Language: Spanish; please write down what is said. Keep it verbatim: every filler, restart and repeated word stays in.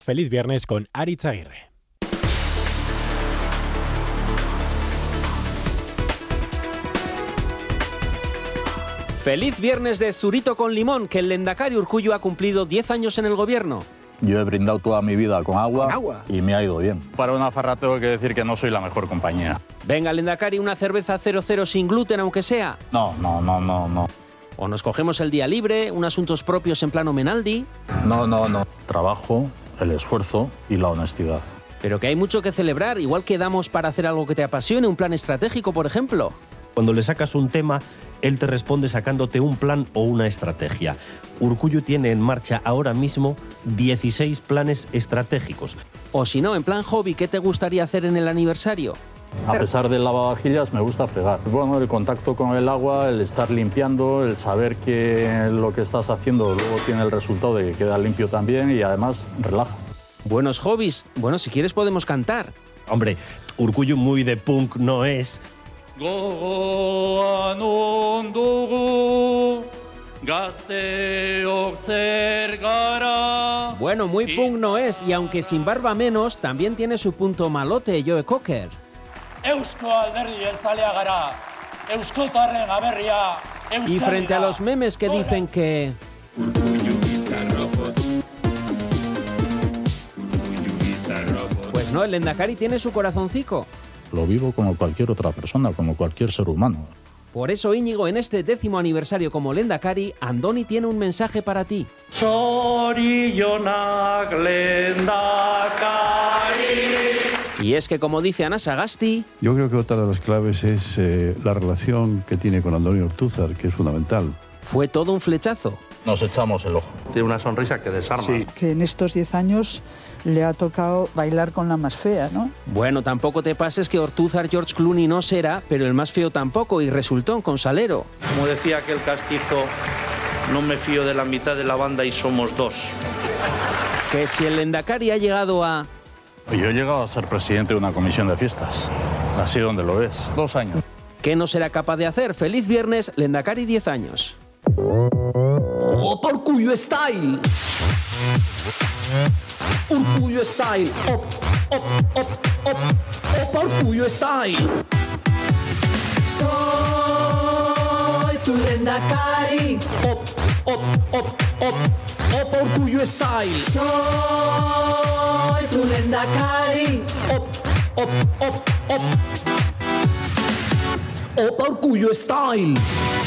Feliz viernes con Aritz Aguirre. Feliz viernes de Zurito con limón, que el Lehendakari Urkullu ha cumplido diez años en el gobierno. Yo he brindado toda mi vida con agua, ¿Con agua? Y me ha ido bien. Para una farra tengo que decir que no soy la mejor compañía. Venga, Lehendakari, una cerveza cero cero sin gluten, aunque sea. No, no, no, no, no. O nos cogemos el día libre, un asuntos propios en plano Menaldi. No, no, no. Trabajo, el esfuerzo y la honestidad. Pero que hay mucho que celebrar, igual que damos para hacer algo que te apasione, un plan estratégico, por ejemplo. Cuando le sacas un tema, él te responde sacándote un plan o una estrategia. Urkullu tiene en marcha ahora mismo dieciséis planes estratégicos. O si no, en plan hobby, ¿qué te gustaría hacer en el aniversario? A pesar del lavavajillas, me gusta fregar. Bueno, el contacto con el agua, el estar limpiando, el saber que lo que estás haciendo luego tiene el resultado de que queda limpio también y además relaja. Buenos hobbies. Bueno, si quieres podemos cantar. Hombre, Urkullu muy de punk no es. Gogoan ondugu, gazteok zer gara. Bueno, muy punk no es, y aunque sin barba menos, también tiene su punto malote, Joe Cocker. Eusko alderdi jeltzalea gara, euskotarren aberria, Y frente a los memes que dicen que... Pues no, el Lehendakari tiene su corazoncico. Lo vivo como cualquier otra persona, como cualquier ser humano. Por eso, Íñigo, en este décimo aniversario como Lehendakari, Andoni tiene un mensaje para ti. Zorionak Lehendakari. Y es que, como dice Ana Sagasti... Yo creo que otra de las claves es eh, la relación que tiene con Andoni Ortúzar, que es fundamental. Fue todo un flechazo. Nos echamos el ojo. Tiene una sonrisa que desarma. Sí. Que en estos diez años le ha tocado bailar con la más fea, ¿no? Bueno, tampoco te pases que Ortúzar George Clooney no será, pero el más feo tampoco, y resultó con Salero. Como decía aquel castizo, no me fío de la mitad de la banda y somos dos. Que si el Lehendakari ha llegado a... Yo he llegado a ser presidente de una comisión de fiestas. Así donde lo ves. Dos años. ¿Qué no será capaz de hacer? Feliz viernes, Lehendakari diez años. Opa Urkullu Style. Urkullu Style. Op, op, op, op. Opa Urkullu Style. Soy tu Lehendakari. Op, op, op, op. Opa Urkullu Style. Soy tu Lehendakari. Op, op, op, op. Opa Urkullu Style.